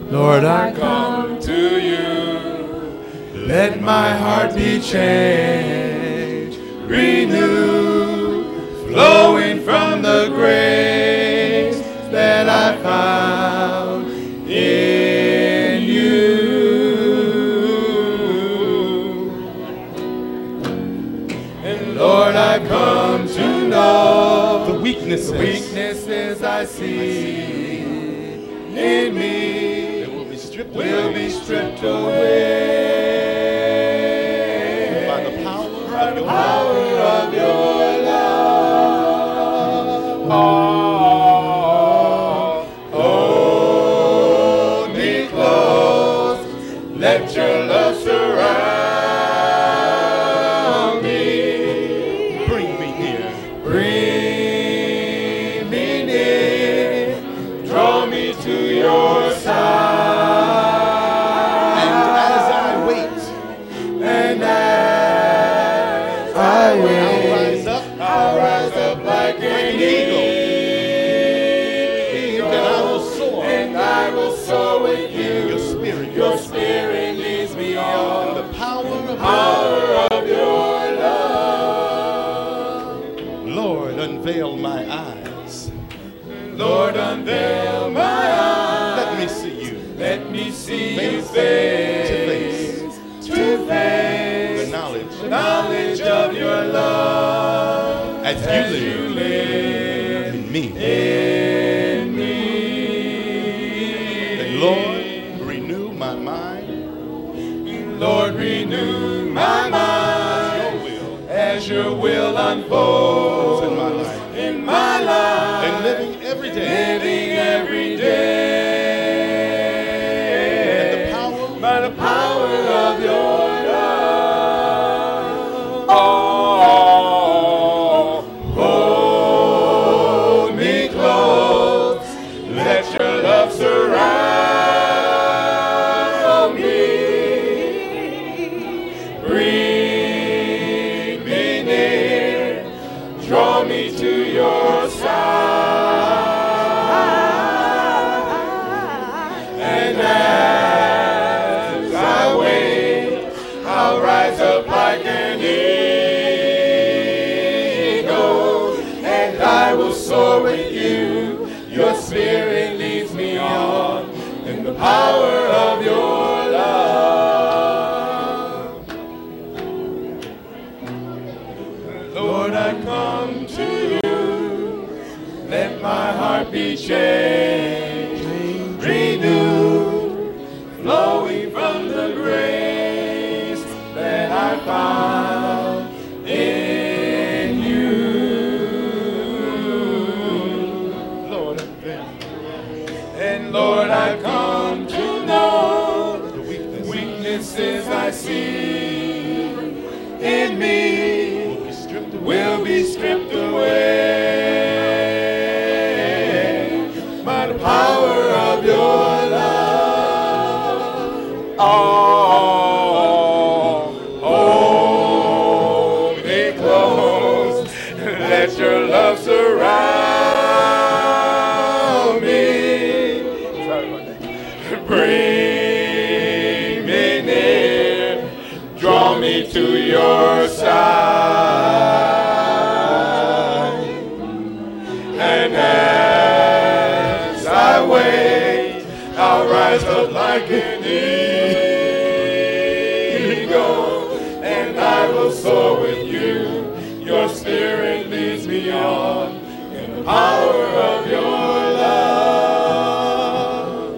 Lord, I come to you. Let my heart be changed, renewed, flowing from the grace that I found in you. And Lord, I come to know the weaknesses I see in me will be stripped away by the power of your love. Hold me close, let your love surround me. Bring me near, draw me to your side. I'll rise up like an eagle, and I will soar with you. Your spirit leads me on. The power of your love. Lord, unveil my eyes. Lord, unveil my eyes. Let me see you. Let me see you face to face. The knowledge of your love as you live in me. And Lord, renew my mind. Lord, renew my mind as your will unfolds in my life, and living every day. And by the power of your hold me close, let your love surround me. Bring me near, draw me to your side. And as I wait, I'll rise up like an eagle, and I will soar with you. Your spirit leads me on in the power of your love. Lord, I come to you. Let my heart be changed, renewed, flowing from the grace that I found in you. Lord, and Lord, I come to know the weaknesses I see in me will be stripped away by the power of your love. Hold me close, let your love surround me. Bring me near, draw me to your side. And as I wait, I'll rise up like an eagle, and I will soar with you. Your spirit leads me on in the power of your love.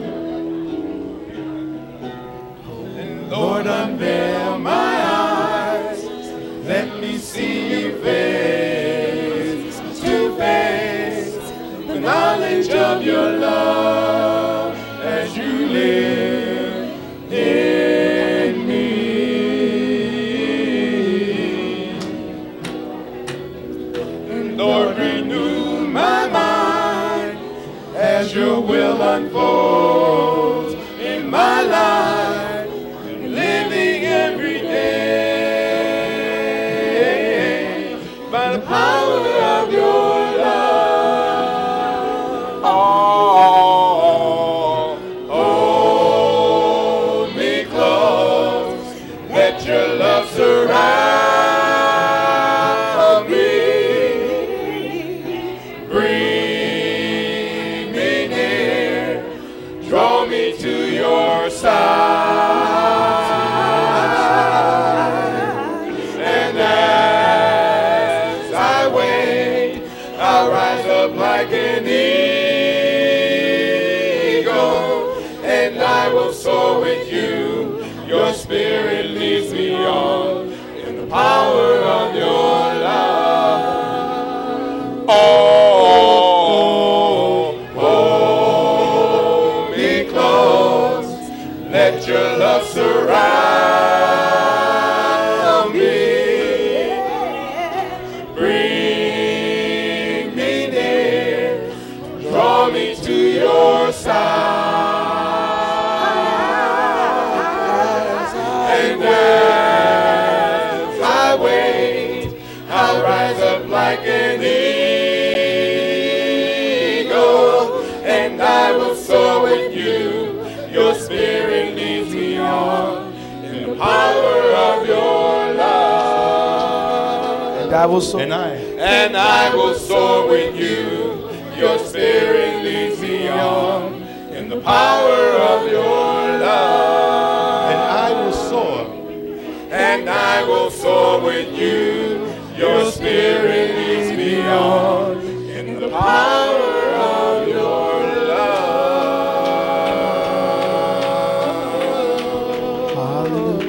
And Lord, unveil my eyes, let me see you face to face, the knowledge of your love as you live power of your love. And I will soar. And I will soar with you. Your spirit leads me on in the power of your love. And I will soar. And I will soar with you. Your spirit leads me on in the power of your love. Hallelujah.